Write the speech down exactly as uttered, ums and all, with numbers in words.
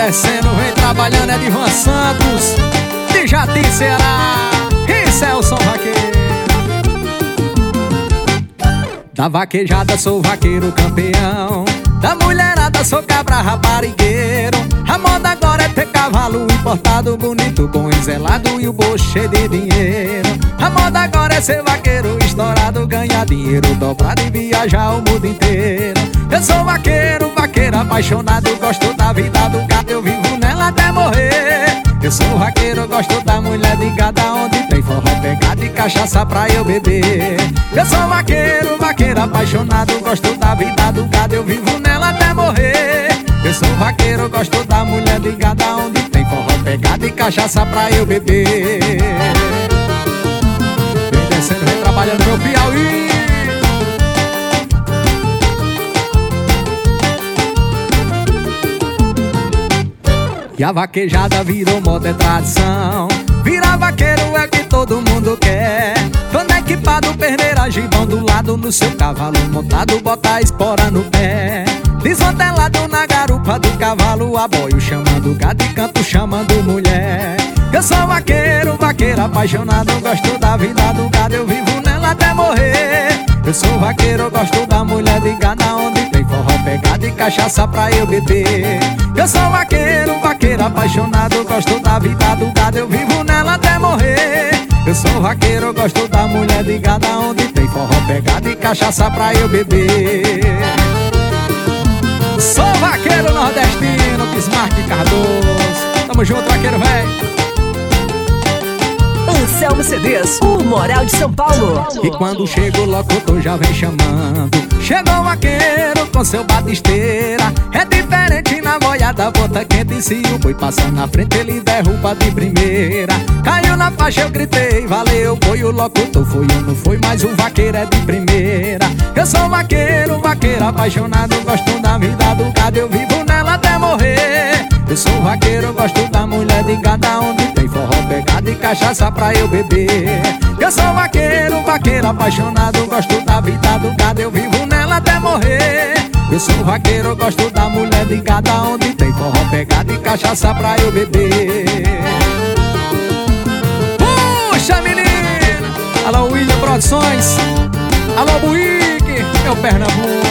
descendo, vem trabalhando, é de Van Santos, de Jati, Ceará. Isso é o som vaqueiro. Da vaquejada sou vaqueiro campeão, da mulherada sou cabra raparigueiro. A moda agora é ter cavalo importado, bonito, bom e zelado, e o bolso cheio de dinheiro. A moda agora é ser vaqueiro estourado, ganhar dinheiro dobrado e viajar o mundo inteiro. Eu sou vaqueiro, vaqueiro apaixonado, gosto da vida do gado, eu vivo nela até morrer. Eu sou vaqueiro, gosto da mulher de gado, onde tem forró, pegada e cachaça pra eu beber. Eu sou vaqueiro, vaqueiro apaixonado, gosto da vida do gado, eu vivo nela até morrer. Eu sou vaqueiro, gosto da mulher de gado, onde tem forró, pegada e cachaça pra eu beber. Vem descendo, vem trabalhando meu Piauí. E a vaquejada virou moda, é tradição. Virar vaqueiro é o que todo mundo quer. Quando equipado, perneira, gibão do lado, no seu cavalo montado, bota a espora no pé. Desmantelado na garupa do cavalo, aboio chamando gado e canto chamando mulher. Eu sou vaqueiro, vaqueiro apaixonado, gosto da vida do gado, eu vivo nela até morrer. Eu sou vaqueiro, gosto da mulher de gado, onde tem forró, pegada e cachaça pra eu beber. Eu sou vaqueiro, vaqueiro apaixonado, gosto da vida do gado, eu vivo nela até morrer. Eu sou vaqueiro, gosto da mulher de gado, onde tem forró, pegada e cachaça pra eu beber. Sou vaqueiro nordestino, Bismarck Cardoso. Tamo junto, vaqueiro velho. Anselmo C Ds, o Moral de São Paulo. E quando chega o locutor já vem chamando. Chegou o vaqueiro com seu batisteira. É diferente na boiada, bota quente. Se o boi passar na frente ele derruba de primeira. Caiu na faixa, eu gritei, valeu. Foi o locutor, foi eu, não foi, mas o vaqueiro é de primeira. Eu sou vaqueiro, vaqueiro apaixonado, gosto da vida do gado, eu vivo nela até morrer. Eu sou vaqueiro, gosto da mulher de gado, onde tem forró, pegada e cachaça pra eu beber. Eu sou vaqueiro, vaqueiro apaixonado, gosto da vida do gado, eu vivo nela até morrer. Eu sou vaqueiro, gosto da mulher de gado, onde tem forró, pegada e cachaça pra eu beber. Puxa, menina! Alô, William Produções. Alô, Buíque, meu Pernambuco.